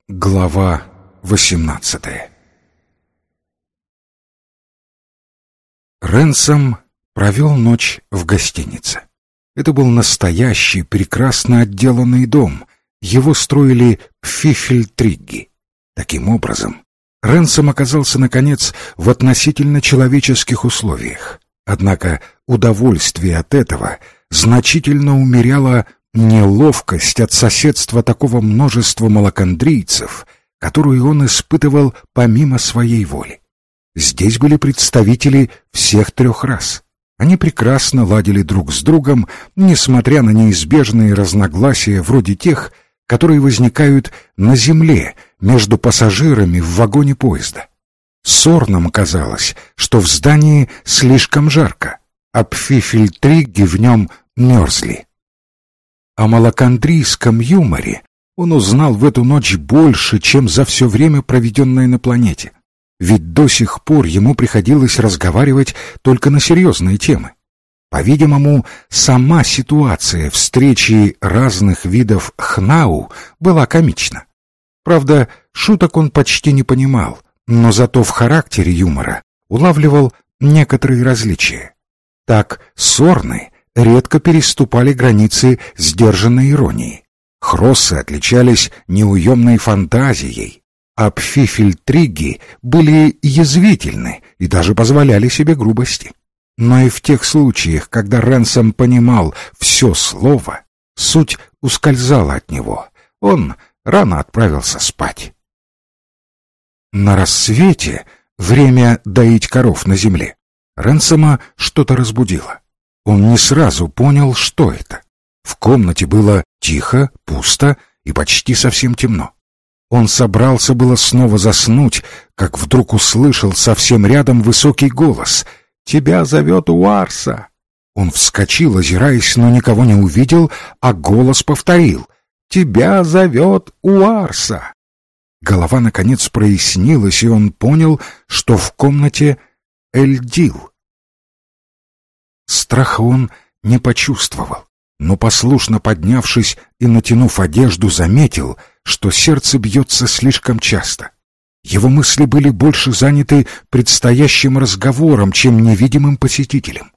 Глава 18. Рэнсом провел ночь в гостинице. Это был настоящий, прекрасно отделанный дом. Его строили Пфиффельтригги. Таким образом, Рэнсом оказался, наконец, в относительно человеческих условиях. Однако удовольствие от этого значительно умеряло неловкость от соседства такого множества малакандрийцев, которую он испытывал помимо своей воли. Здесь были представители всех трех рас. Они прекрасно ладили друг с другом, несмотря на неизбежные разногласия вроде тех, которые возникают на земле между пассажирами в вагоне поезда. Сорнам казалось, что в здании слишком жарко, а Пфиффельтригги в нем мерзли. О малакандрийском юморе он узнал в эту ночь больше, чем за все время, проведенное на планете. Ведь до сих пор ему приходилось разговаривать только на серьезные темы. По-видимому, сама ситуация встречи разных видов хнау была комична. Правда, шуток он почти не понимал, но зато в характере юмора улавливал некоторые различия. Так сорны редко переступали границы сдержанной иронии. Хроссы отличались неуемной фантазией, а Пфиффельтригги были язвительны и даже позволяли себе грубости. Но и в тех случаях, когда Рэнсом понимал все слово, суть ускользала от него. Он рано отправился спать. На рассвете, время доить коров на земле, Рэнсома что-то разбудило. Он не сразу понял, что это. В комнате было тихо, пусто и почти совсем темно. Он собрался было снова заснуть, как вдруг услышал совсем рядом высокий голос: «Тебя зовет Уарса!» Он вскочил, озираясь, но никого не увидел, а голос повторил: «Тебя зовет Уарса!» Голова, наконец, прояснилась, и он понял, что в комнате Эльдил. Страха он не почувствовал, но, послушно поднявшись и натянув одежду, заметил, что сердце бьется слишком часто. Его мысли были больше заняты предстоящим разговором, чем невидимым посетителем.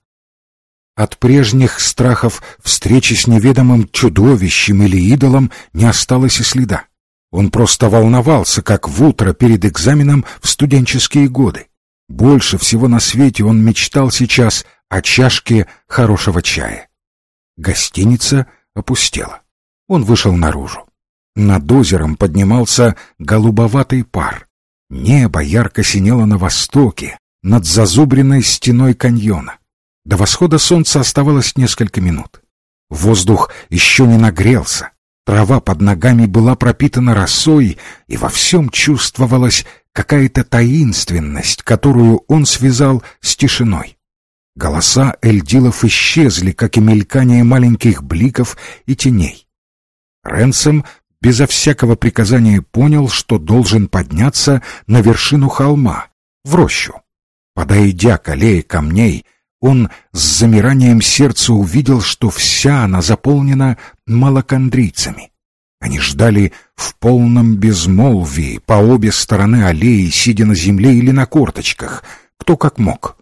От прежних страхов встречи с неведомым чудовищем или идолом не осталось и следа. Он просто волновался, как в утро перед экзаменом в студенческие годы. Больше всего на свете он мечтал сейчас о чашке хорошего чая. Гостиница опустела. Он вышел наружу. Над озером поднимался голубоватый пар. Небо ярко синело на востоке, над зазубренной стеной каньона. До восхода солнца оставалось несколько минут. Воздух еще не нагрелся. Трава под ногами была пропитана росой, и во всем чувствовалась какая-то таинственность, которую он связал с тишиной. Голоса эльдилов исчезли, как и мелькание маленьких бликов и теней. Рэнсом безо всякого приказания понял, что должен подняться на вершину холма, в рощу. Подойдя к аллее камней, он с замиранием сердца увидел, что вся она заполнена малакандрийцами. Они ждали в полном безмолвии по обе стороны аллеи, сидя на земле или на корточках, кто как мог.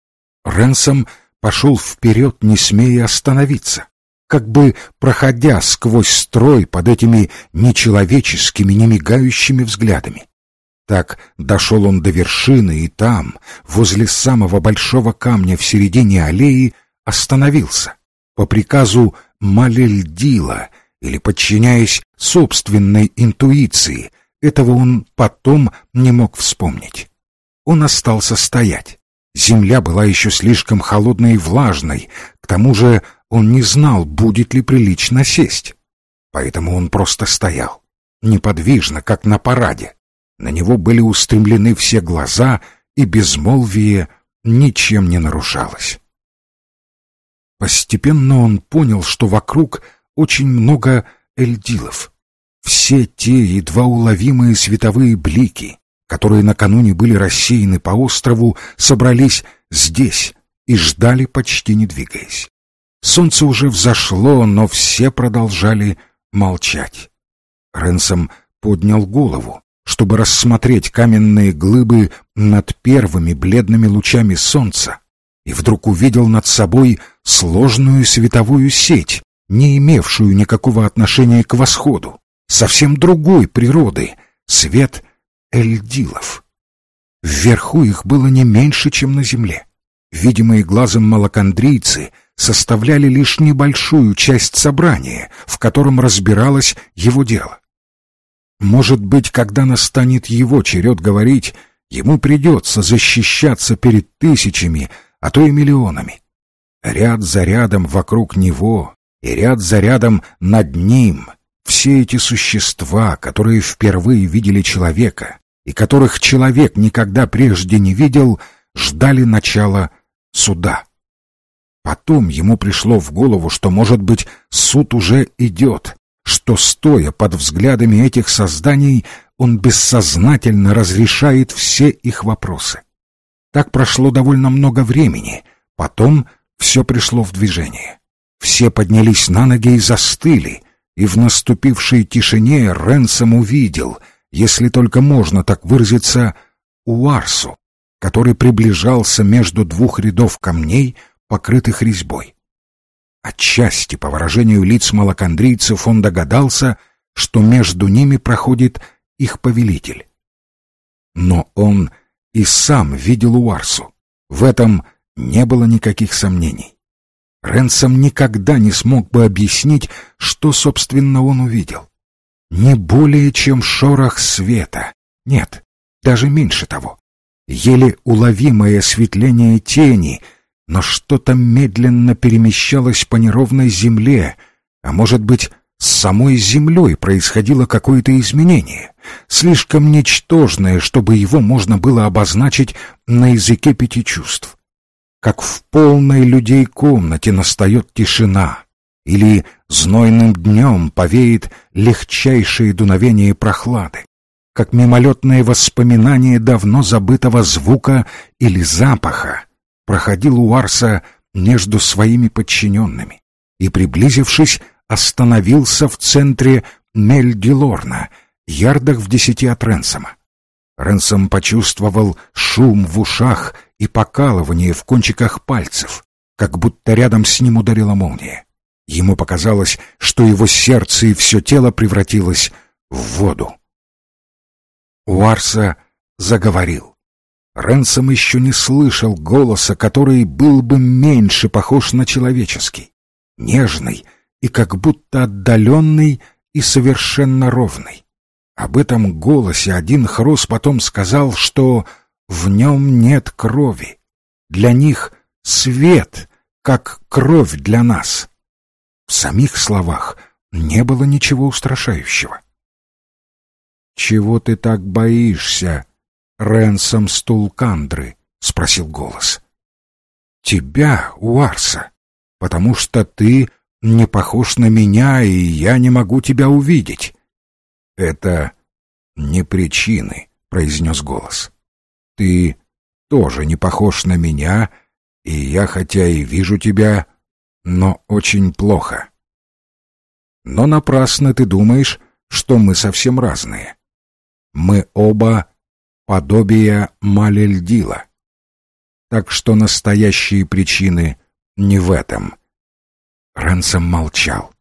Рэнсом пошел вперед, не смея остановиться, как бы проходя сквозь строй под этими нечеловеческими, немигающими взглядами. Так дошел он до вершины, и там, возле самого большого камня в середине аллеи, остановился по приказу Малельдила или подчиняясь собственной интуиции. Этого он потом не мог вспомнить. Он остался стоять. Земля была еще слишком холодной и влажной, к тому же он не знал, будет ли прилично сесть. Поэтому он просто стоял, неподвижно, как на параде. На него были устремлены все глаза, и безмолвие ничем не нарушалось. Постепенно он понял, что вокруг очень много эльдилов. Все те едва уловимые световые блики, которые накануне были рассеяны по острову, собрались здесь и ждали, почти не двигаясь. Солнце уже взошло, но все продолжали молчать. Рэнсом поднял голову, чтобы рассмотреть каменные глыбы над первыми бледными лучами солнца, и вдруг увидел над собой сложную световую сеть, не имевшую никакого отношения к восходу, совсем другой природы, свет эльдилов. Вверху их было не меньше, чем на земле. Видимые глазом малакандрийцы составляли лишь небольшую часть собрания, в котором разбиралось его дело. Может быть, когда настанет его черед говорить, ему придется защищаться перед тысячами, а то и миллионами. Ряд за рядом вокруг него и ряд за рядом над ним все эти существа, которые впервые видели человека и которых человек никогда прежде не видел, ждали начала суда. Потом ему пришло в голову, что, может быть, суд уже идет, что, стоя под взглядами этих созданий, он бессознательно разрешает все их вопросы. Так прошло довольно много времени, потом все пришло в движение. Все поднялись на ноги и застыли, и в наступившей тишине Ренсом увидел, если только можно так выразиться, Уарсу, который приближался между двух рядов камней, покрытых резьбой. Отчасти по выражению лиц малакандрийцев он догадался, что между ними проходит их повелитель. Но он и сам видел Уарсу. В этом не было никаких сомнений. Ренсом никогда не смог бы объяснить, что, собственно, он увидел. Не более чем шорох света. Нет, даже меньше того. Еле уловимое осветление тени, но что-то медленно перемещалось по неровной земле, а может быть, с самой землей происходило какое-то изменение, слишком ничтожное, чтобы его можно было обозначить на языке пяти чувств. Как в полной людей комнате настает тишина, или знойным днем повеет легчайшее дуновение прохлады, как мимолетное воспоминание давно забытого звука или запаха проходил Уарса между своими подчиненными и, приблизившись, остановился в центре Мель-Дилорна, ярдах в 10 от Ренсома. Ренсом почувствовал шум в ушах и покалывание в кончиках пальцев, как будто рядом с ним ударила молния. Ему показалось, что его сердце и все тело превратилось в воду. Уарса заговорил. Ренсом еще не слышал голоса, который был бы меньше похож на человеческий, нежный и как будто отдаленный и совершенно ровный. Об этом голосе один Хрос потом сказал, что в нем нет крови. Для них свет, как кровь для нас. В самих словах не было ничего устрашающего. «Чего ты так боишься, Ренсом Стулкандры?» — спросил голос. «Тебя, Уарса, потому что ты не похож на меня, и я не могу тебя увидеть». «Это не причины», — произнес голос. «Ты тоже не похож на меня, и я хотя и вижу тебя, но очень плохо. Но напрасно ты думаешь, что мы совсем разные. Мы оба подобия Малельдила. Так что настоящие причины не в этом». Ренсом молчал.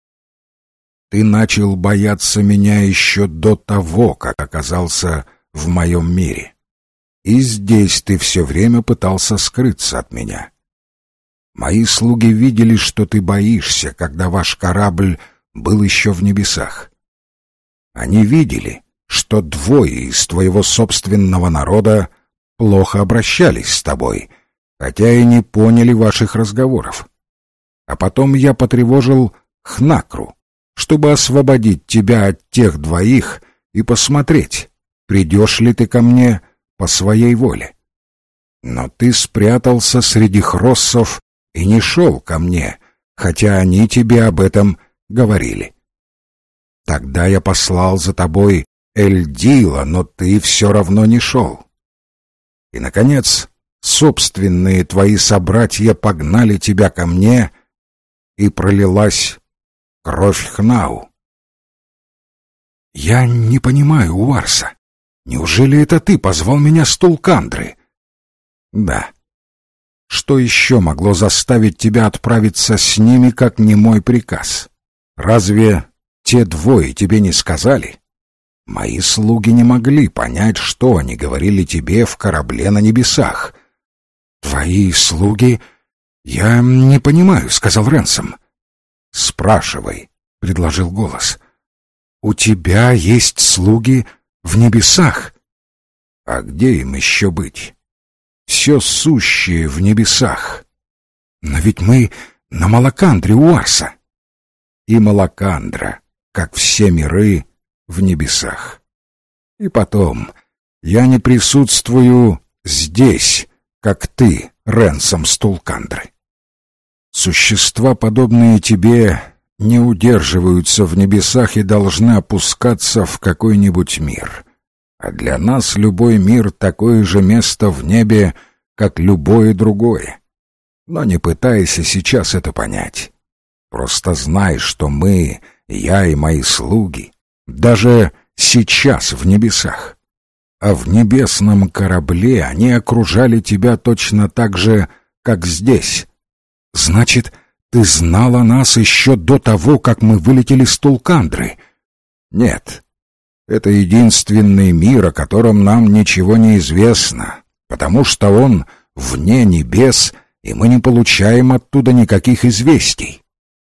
«Ты начал бояться меня еще до того, как оказался в моем мире. И здесь ты все время пытался скрыться от меня. Мои слуги видели, что ты боишься, когда ваш корабль был еще в небесах. Они видели, что двое из твоего собственного народа плохо обращались с тобой, хотя и не поняли ваших разговоров. А потом я потревожил Хнакру, чтобы освободить тебя от тех двоих и посмотреть, придешь ли ты ко мне по своей воле. Но ты спрятался среди хроссов и не шел ко мне, хотя они тебе об этом говорили. Тогда я послал за тобой Эльдила, но ты все равно не шел. И, наконец, собственные твои собратья погнали тебя ко мне, и пролилась кровь Хнау. «Я не понимаю, Уарса. Неужели это ты позвал меня с Тулкандры?» «Да. Что еще могло заставить тебя отправиться с ними, как не мой приказ? Разве те двое тебе не сказали? Мои слуги не могли понять, что они говорили тебе в корабле на небесах». «Твои слуги? Я не понимаю», — сказал Ренсом. «Спрашивай», — предложил голос. «У тебя есть слуги в небесах?» «А где им еще быть? Все сущее в небесах. Но ведь мы на Малакандре Уарса». «И Малакандра, как все миры, в небесах. И потом, я не присутствую здесь, как ты, Ренсом с Тулкандры. Существа, подобные тебе, не удерживаются в небесах и должны опускаться в какой-нибудь мир. А для нас любой мир — такое же место в небе, как любое другое. Но не пытайся сейчас это понять. Просто знай, что мы, я и мои слуги, даже сейчас в небесах. А в небесном корабле они окружали тебя точно так же, как здесь. Значит, ты знал о нас еще до того, как мы вылетели с Тулкандры? Нет. Это единственный мир, о котором нам ничего не известно, потому что он вне небес, и мы не получаем оттуда никаких известий».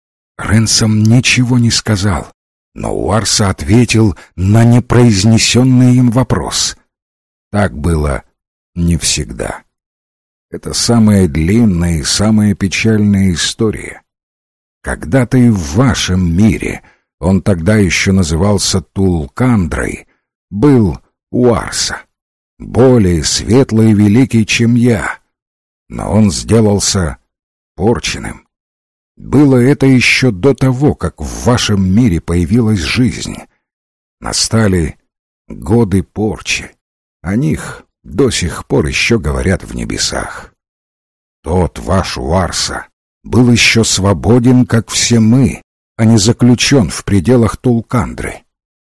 Ренсом ничего не сказал, но Уарса ответил на непроизнесенный им вопрос. Так было не всегда. Это самая длинная и самая печальная история. Когда-то и в вашем мире, он тогда еще назывался Тулкандрой, был Уарса, более светлый и великий, чем я, но он сделался порченным. Было это еще до того, как в вашем мире появилась жизнь. Настали годы порчи. О них до сих пор еще говорят в небесах. Тот ваш Уарса был еще свободен, как все мы, а не заключен в пределах Тулкандры.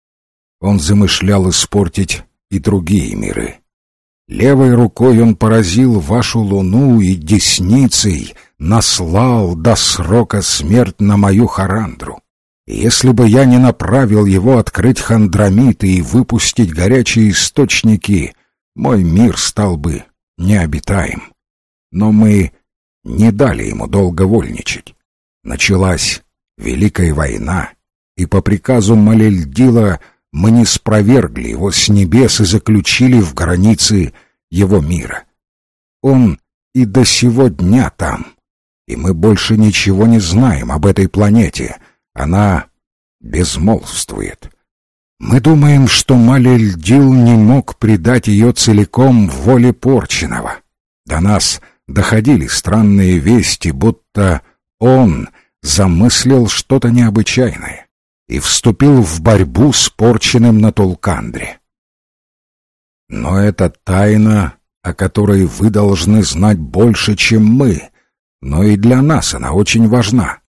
Он замышлял испортить и другие миры. Левой рукой он поразил вашу луну и десницей наслал до срока смерть на мою Харандру. И если бы я не направил его открыть Хандрамиты и выпустить горячие источники, мой мир стал бы необитаем. Но мы не дали ему долго вольничать. Началась Великая война, и по приказу Малельдила мы не спровергли его с небес и заключили в границы его мира. Он и до сего дня там, и мы больше ничего не знаем об этой планете. Она безмолвствует. Мы думаем, что Малельдил не мог предать ее целиком воле Порченого. До нас доходили странные вести, будто он замыслил что-то необычайное и вступил в борьбу с Порченым на Тулкандре. Но это тайна, о которой вы должны знать больше, чем мы, но и для нас она очень важна.